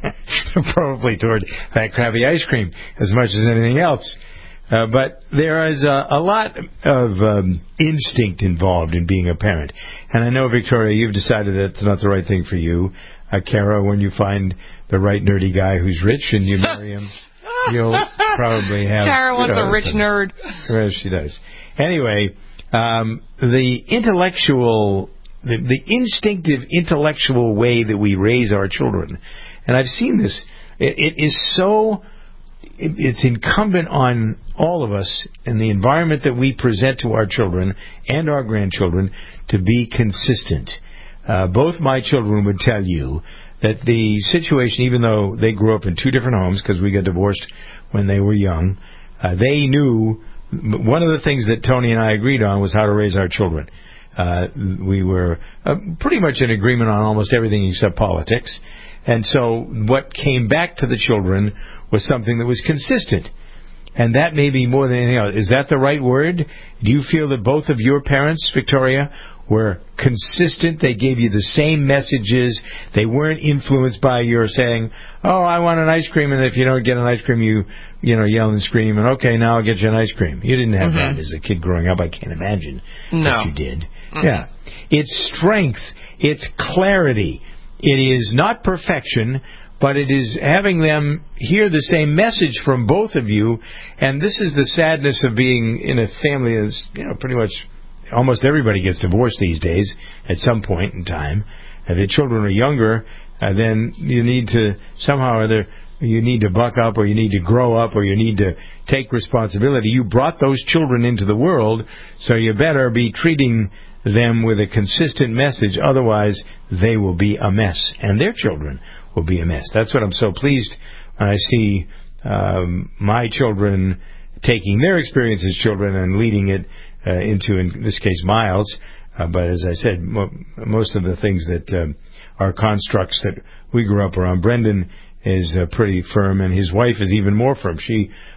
probably toward that crappy ice cream as much as anything else. Uh, but there is a, a lot of um, instinct involved in being a parent. And I know, Victoria, you've decided that's not the right thing for you. Uh, Kara, when you find the right nerdy guy who's rich and you marry him, you'll probably have... Kara wants you know, a rich some, nerd. Well, she does. Anyway, um, the intellectual... The, the instinctive intellectual way that we raise our children, and I've seen this, it, it is so, it, it's incumbent on all of us in the environment that we present to our children and our grandchildren to be consistent. Uh, both my children would tell you that the situation, even though they grew up in two different homes because we got divorced when they were young, uh, they knew one of the things that Tony and I agreed on was how to raise our children. Uh, we were uh, pretty much in agreement on almost everything except politics. And so what came back to the children was something that was consistent. And that may be more than anything else. Is that the right word? Do you feel that both of your parents, Victoria, were consistent? They gave you the same messages. They weren't influenced by your saying, oh, I want an ice cream, and if you don't get an ice cream, you you know, yell and scream, and okay, now I'll get you an ice cream. You didn't have Mm-hmm. that as a kid growing up. I can't imagine No. that you did. Mm-mm. Yeah. It's strength. It's clarity. It is not perfection, but it is having them hear the same message from both of you. And this is the sadness of being in a family that's, you know, pretty much almost everybody gets divorced these days at some point in time. And the children are younger, uh, then you need to somehow or other, you need to buck up, or you need to grow up, or you need to take responsibility. You brought those children into the world, so you better be treating them with a consistent message. Otherwise, they will be a mess, and their children will be a mess. That's what I'm so pleased when I see um, my children taking their experience as children and leading it uh, into, in this case, Miles. Uh, but as I said, mo- most of the things that um, are constructs that we grew up around. Brendan is uh, pretty firm, and his wife is even more firm. She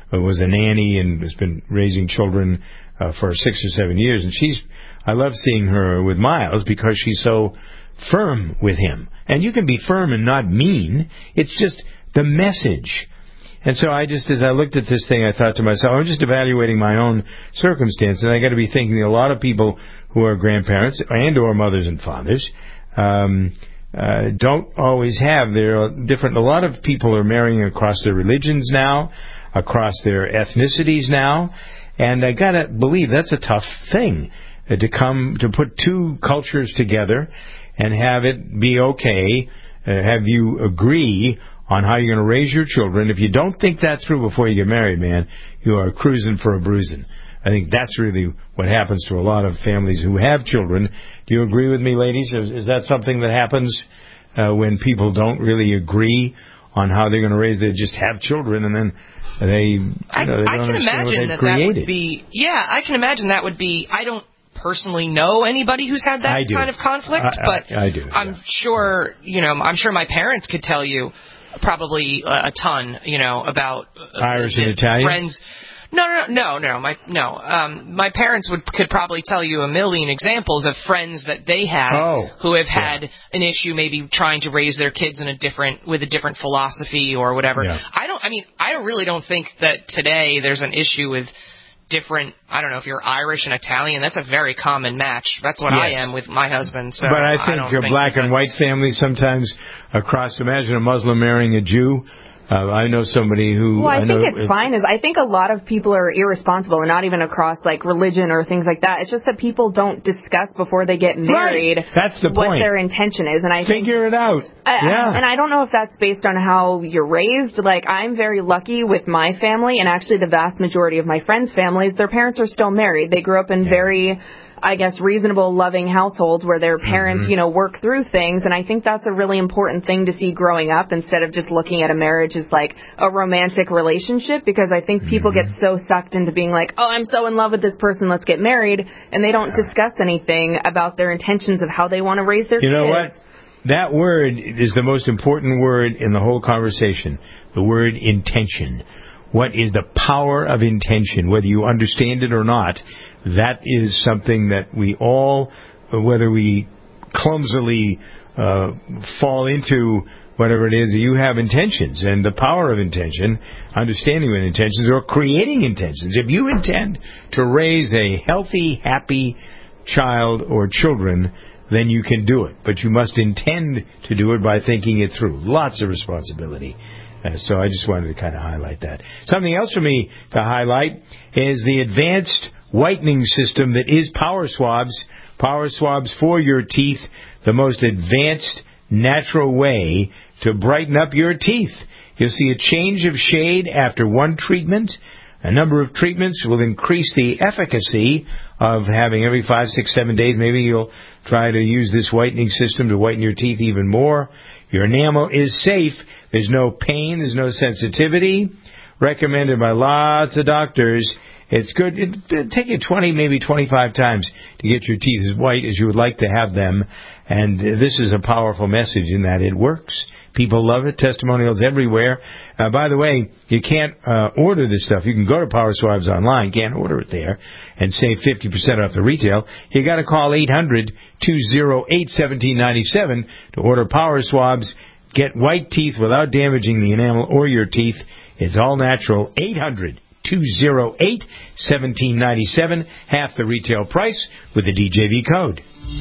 was a nanny and has been raising children uh, for six or seven years. And she's, I love seeing her with Miles because she's so firm with him. And you can be firm and not mean. It's just the message. And so I just, as I looked at this thing, I thought to myself, I'm just evaluating my own circumstance, and I got to be thinking a lot of people who are grandparents and or mothers and fathers um, uh, don't always have their different. A lot of people are marrying across their religions now, across their ethnicities now, and I got to believe that's a tough thing uh, to come to put two cultures together and have it be okay, uh, have you agree on how you're going to raise your children. If you don't think that through before you get married, man, you are cruising for a bruising. I think that's really what happens to a lot of families who have children. Do you agree with me, ladies? Is, is that something that happens uh, when people don't really agree on how they're going to raise? They just have children, and then they, you know, I, they don't I can understand what imagine they've that that created. would be. Yeah, I can imagine that would be. I don't personally know anybody who's had that kind of conflict, I, but I, I do. I'm yeah. sure, you know, I'm sure my parents could tell you probably a ton, you know, about uh, Irish and Italian friends. No, no, no, no, my no. Um, my parents would could probably tell you a million examples of friends that they have oh, who have yeah. had an issue, maybe trying to raise their kids in a different with a different philosophy or whatever. Yeah. I don't. I mean, I really don't think that today there's an issue with different. I don't know if you're Irish and Italian. That's a very common match. That's what Yes. I am with my husband. So but I think I don't uh, think black and that's- white families sometimes across. Imagine a Muslim marrying a Jew. Uh, I know somebody who. Well, I, I think know, it's fine. Is I think a lot of people are irresponsible, and not even across like religion or things like that. It's just that people don't discuss before they get married. Right. That's the what point. their intention is, and I figure think, it out. I, yeah. And I don't know if that's based on how you're raised. Like, I'm very lucky with my family, and actually the vast majority of my friends' families, their parents are still married. They grew up in Yeah. very, I guess, reasonable, loving households where their parents, Mm-hmm. you know, work through things. And I think that's a really important thing to see growing up instead of just looking at a marriage as like a romantic relationship, because I think people Mm-hmm. get so sucked into being like, oh, I'm so in love with this person, let's get married. And they don't discuss anything about their intentions of how they want to raise their You kids. know what? That word is the most important word in the whole conversation. The word intention. What is the power of intention? Whether you understand it or not, that is something that we all, whether we clumsily uh, fall into whatever it is, you have intentions. And the power of intention, understanding what intentions, or creating intentions. If you intend to raise a healthy, happy child or children, then you can do it. But you must intend to do it by thinking it through. Lots of responsibility. Uh, so I just wanted to kind of highlight that. Something else for me to highlight is the advanced whitening system that is Power Swabs. Power Swabs for your teeth, the most advanced natural way to brighten up your teeth. You'll see a change of shade after one treatment. A number of treatments will increase the efficacy of having every five, six, seven days. Maybe you'll try to use this whitening system to whiten your teeth even more. Your enamel is safe. There's no pain. There's no sensitivity. Recommended by lots of doctors. It's good. It'll take you twenty, maybe twenty-five times to get your teeth as white as you would like to have them. And this is a powerful message in that it works. People love it. Testimonials everywhere. Uh, by the way, you can't uh, order this stuff. You can go to Power Swabs online. Can't order it there and save fifty percent off the retail. You got to call eight hundred, two oh eight, one seven nine seven to order Power Swabs. Get white teeth without damaging the enamel or your teeth. It's all natural. eight hundred, two oh eight, one seven nine seven. Half the retail price with the D J V code.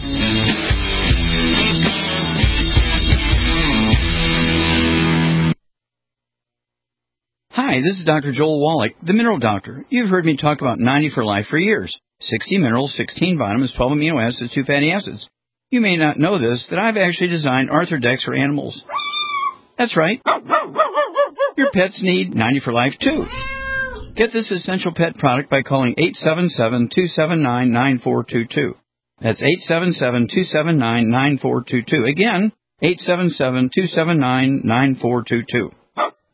Hi, this is Doctor Joel Wallach, the Mineral Doctor. You've heard me talk about ninety for Life for years. sixty minerals, sixteen vitamins, twelve amino acids, two fatty acids. You may not know this, that I've actually designed Arthrodex for animals. That's right. Your pets need ninety for Life, too. Get this essential pet product by calling eight seven seven, two seven nine, nine four two two. That's eight seven seven, two seven nine, nine four two two. Again, eight seven seven, two seven nine, nine four two two.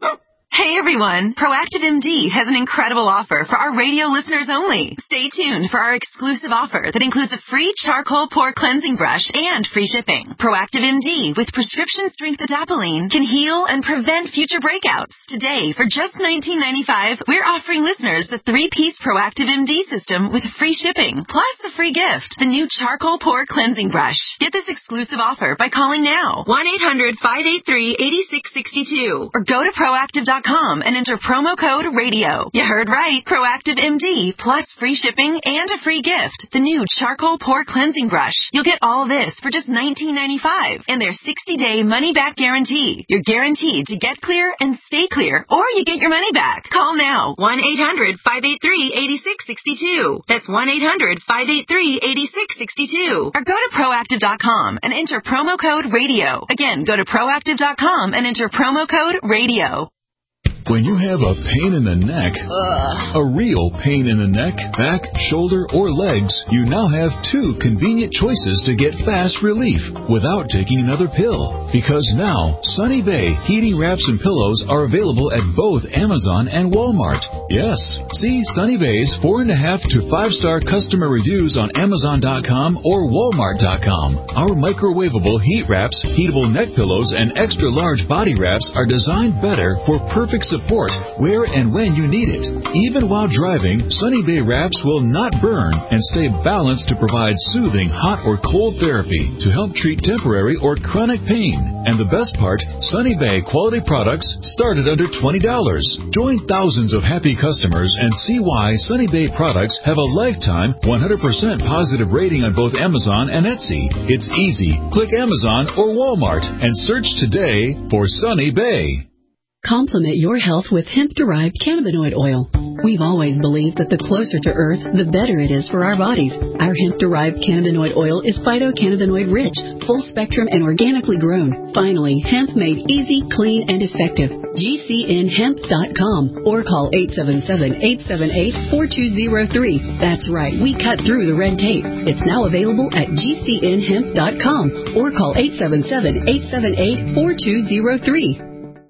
Hey everyone, Proactive M D has an incredible offer for our radio listeners only. Stay tuned for our exclusive offer that includes a free charcoal pore cleansing brush and free shipping. Proactive M D with prescription strength adapalene can heal and prevent future breakouts. Today, for just nineteen ninety-five dollars, we're offering listeners the three-piece Proactive M D system with free shipping, plus a free gift, the new charcoal pore cleansing brush. Get this exclusive offer by calling now, one eight hundred, five eight three, eight six six two, or go to proactive dot com and enter promo code radio. You heard right. Proactive M D plus free shipping and a free gift. The new charcoal pore cleansing brush. You'll get all this for just nineteen ninety-five dollars and their sixty-day money-back guarantee. You're guaranteed to get clear and stay clear, or you get your money back. Call now. one eight hundred, five eight three, eight six six two. That's one eight hundred, five eight three, eight six six two. Or go to proactive dot com and enter promo code radio. Again, go to proactive dot com and enter promo code radio. When you have a pain in the neck, Ugh. a real pain in the neck, back, shoulder, or legs, you now have two convenient choices to get fast relief without taking another pill. Because now, Sunny Bay heating wraps and pillows are available at both Amazon and Walmart. Yes, see Sunny Bay's four and a half to five star customer reviews on Amazon dot com or Walmart dot com. Our microwavable heat wraps, heatable neck pillows, and extra large body wraps are designed better for perfect support where and when you need it. Even while driving, Sunny Bay wraps will not burn and stay balanced to provide soothing hot or cold therapy to help treat temporary or chronic pain. And the best part, Sunny Bay quality products start at under twenty dollars. Join thousands of happy customers and see why Sunny Bay products have a lifetime one hundred percent positive rating on both Amazon and Etsy. It's easy. Click Amazon or Walmart and search today for Sunny Bay. Complement your health with hemp-derived cannabinoid oil. We've always believed that the closer to Earth, the better it is for our bodies. Our hemp-derived cannabinoid oil is phytocannabinoid-rich, full-spectrum, and organically grown. Finally, hemp made easy, clean, and effective. G C N hemp dot com or call eight seven seven, eight seven eight, four two zero three. That's right, we cut through the red tape. It's now available at G C N hemp dot com or call eight seven seven, eight seven eight, four two zero three.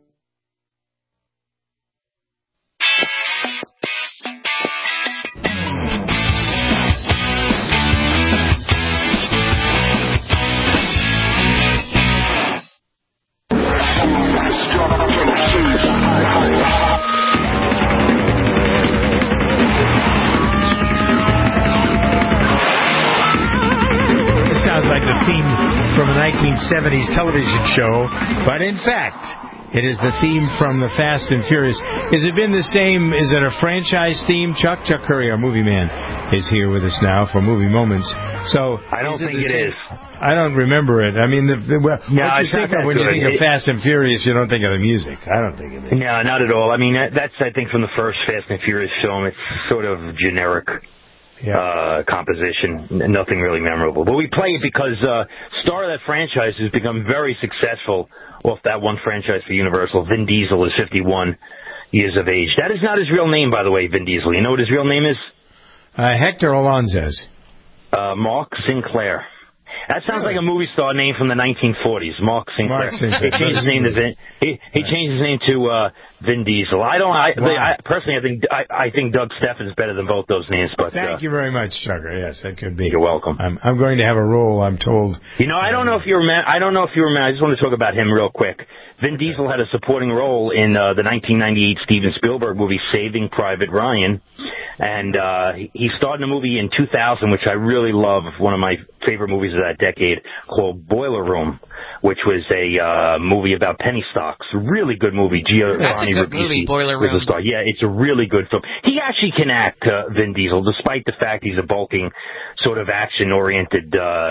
nineteen seventies television show, but in fact, it is the theme from the Fast and Furious. Has it been the same? Is it a franchise theme? Chuck Chuck Curry, our movie man, is here with us now for Movie Moments. So I don't think it is. I don't remember it. I mean, the, the, well, no, what you think of when you think of Fast and Furious, you don't think of the music. I don't think of it. No, not at all. I mean, that's, I think, from the first Fast and Furious film. It's sort of generic. Yeah. Uh, composition, nothing really memorable. But we play it because uh, star of that franchise has become very successful off that one franchise for Universal. Vin Diesel is fifty-one years of age. That is not his real name, by the way, Vin Diesel. You know what his real name is? Uh, Hector Alonzez. Uh, Mark Sinclair. That sounds like a movie star name from the nineteen forties, Mark Sinclair. Mark Sinclair. He changed his name to Vin. He, he changed his name to uh, Vin Diesel. I don't. I, wow. I personally, I think I, I think Doug Stephan is better than both those names. But thank uh, you very much, Chucker. Yes, that could be. You're welcome. I'm, I'm going to have a role. I'm told. You know, I don't know if you remember. I don't know if you remember. I just want to talk about him real quick. Vin Diesel had a supporting role in uh, the nineteen ninety-eight Steven Spielberg movie Saving Private Ryan, and uh, he starred in a movie in two thousand, which I really love, one of my favorite movies of that decade, called Boiler Room, which was a uh, movie about penny stocks. Really good movie. Giovanni Ribisi Boiler Room. was the star. Yeah, it's a really good film. He actually can act, uh, Vin Diesel, despite the fact he's a bulking, sort of action-oriented,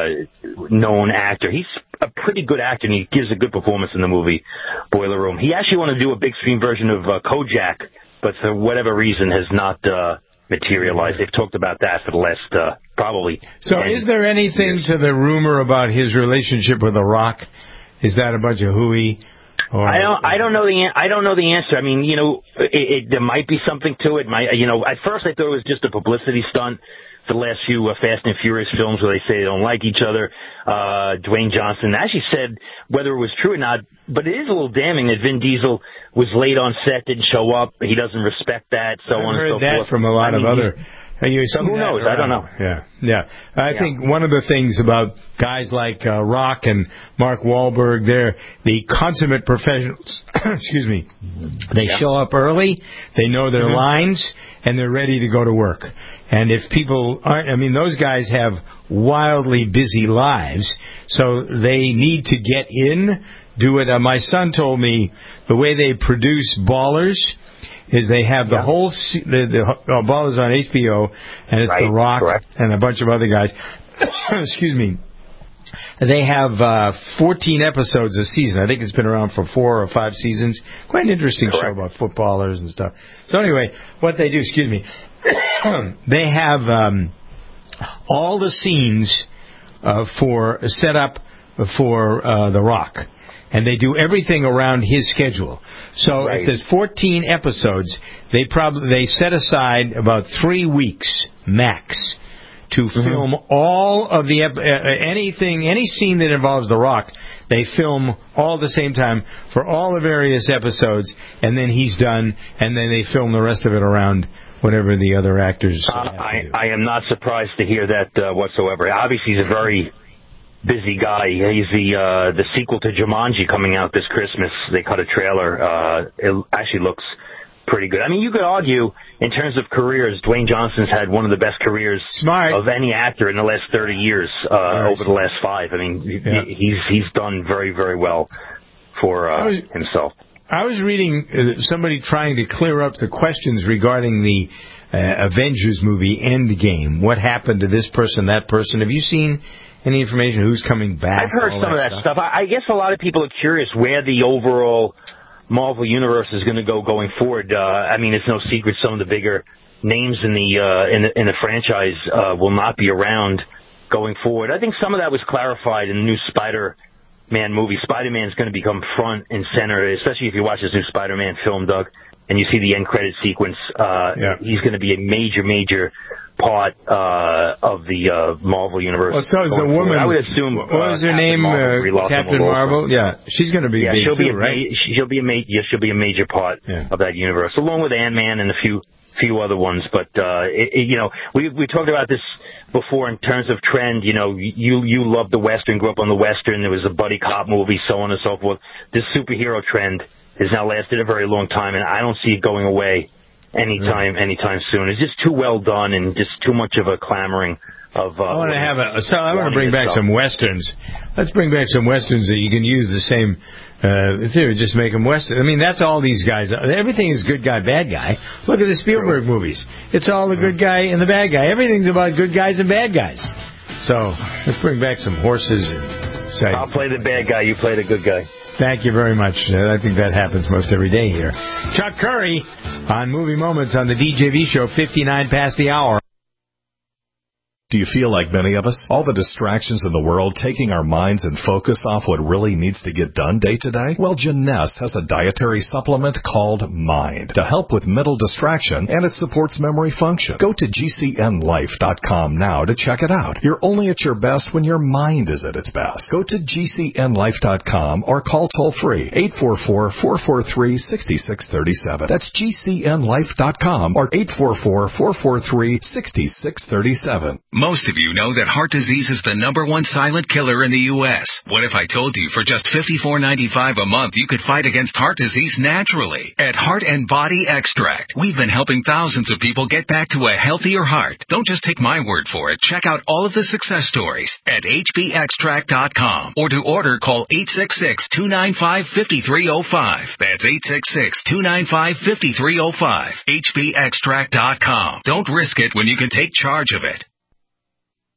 uh, known actor. He's a pretty good actor, and he gives a good performance in the movie Boiler Room. He actually wanted to do a big screen version of uh, Kojak, but for whatever reason has not uh, materialized. They've talked about that for the last uh, probably. So, is there anything years. to the rumor about his relationship with The Rock? Is that a bunch of hooey? Or, I don't. I don't know the. I don't know the answer. I mean, you know, it, it, there might be something to it. My, you know, at first I thought it was just a publicity stunt the last few uh, Fast and Furious films where they say they don't like each other. Uh, Dwayne Johnson actually said, whether it was true or not, but it is a little damning that Vin Diesel was late on set, didn't show up. He doesn't respect that, so I've on and heard so that forth. from a lot I mean, of other. You so who knows? I don't know. Yeah, yeah. I Yeah. think one of the things about guys like uh, Rock and Mark Wahlberg, they're the consummate professionals. Excuse me. They Yeah. show up early, they know their Mhm. lines, and they're ready to go to work. And if people aren't, I mean, those guys have wildly busy lives, so they need to get in, do it. Uh, my son told me the way they produce Ballers is they have the Yeah. whole se- the, the uh, Ballers on H B O, and it's Right, The Rock correct. and a bunch of other guys. Excuse me. They have uh, fourteen episodes a season. I think it's been around for four or five seasons. Quite an interesting Correct. show about footballers and stuff. So anyway, what they do, excuse me, they have um, all the scenes uh, for set up for uh, The Rock. And they do everything around his schedule. So Right. if there's fourteen episodes, they probably they set aside about three weeks max to Mm-hmm. film all of the ep- uh, anything, any scene that involves The Rock. They film all at the same time for all the various episodes, and then he's done, and then they film the rest of it around whatever the other actors. Uh, I, I am not surprised to hear that uh, whatsoever. Obviously, he's a very busy guy. He's the uh, the sequel to Jumanji coming out this Christmas. They cut a trailer. Uh, it actually looks pretty good. I mean, you could argue in terms of careers, Dwayne Johnson's had one of the best careers Smart. of any actor in the last thirty years. Uh, Right. over the last five. I mean, Yeah. he's he's done very very well for uh, was- himself. I was reading uh, somebody trying to clear up the questions regarding the uh, Avengers movie Endgame. What happened to this person, that person? Have you seen any information? Who's coming back? I've heard all some of that stuff. I, I guess a lot of people are curious where the overall Marvel universe is going to go going forward. Uh, I mean, it's no secret some of the bigger names in the uh, in the, in the franchise uh, will not be around going forward. I think some of that was clarified in the new Spider-Man movie. Spider-Man is going to become front and center, especially if you watch this new Spider-Man film, Doug, and you see the end credit sequence. Uh, Yeah. He's going to be a major, major part uh, of the uh, Marvel universe. Well, so is the going forward. woman. I would assume. What was her uh, name? Captain Marvel, Brie Uh, Larson Captain will also- Marvel. Yeah, she's going to be yeah, big she'll too, be a right? ma- she'll be a ma- yeah, she'll be a major part Yeah. of that universe, along with Ant-Man and a few few other ones. But uh, it, it, you know, we we talked about this before in terms of trend. You know, you you love the Western, grew up on the Western. There was a buddy cop movie, so on and so forth. This superhero trend has now lasted a very long time, and I don't see it going away anytime anytime soon. It's just too well done and just too much of a clamoring of. Uh, I want to have a. So I want to bring wanting back this some stuff. westerns. Let's bring back some westerns that you can use the same uh, theory. Just make them western. I mean, that's all these guys. Everything is good guy, bad guy. Look at the Spielberg movies. It's all the good guy and the bad guy. Everything's about good guys and bad guys. So let's bring back some horses and. Say, I'll play the bad guy. You play the good guy. Thank you very much. Uh, I think that happens most every day here. Chuck Curry on Movie Moments on the D J V Show, fifty-nine past the hour. Do you feel like many of us? All the distractions in the world taking our minds and focus off what really needs to get done day to day? Well, Jeunesse has a dietary supplement called Mind to help with mental distraction, and it supports memory function. Go to G C N life dot com now to check it out. You're only at your best when your mind is at its best. Go to G C N life dot com or call toll free eight four four, four four three, six six three seven. That's G C N life dot com or eight four four, four four three, six six three seven. Most of you know that heart disease is the number one silent killer in the U S What if I told you for just fifty-four ninety-five a month you could fight against heart disease naturally? At Heart and Body Extract, we've been helping thousands of people get back to a healthier heart. Don't just take my word for it. Check out all of the success stories at H B extract dot com or to order call eight six six, two nine five, five three zero five. That's eight six six, two nine five, five three zero five. H B extract dot com. Don't risk it when you can take charge of it.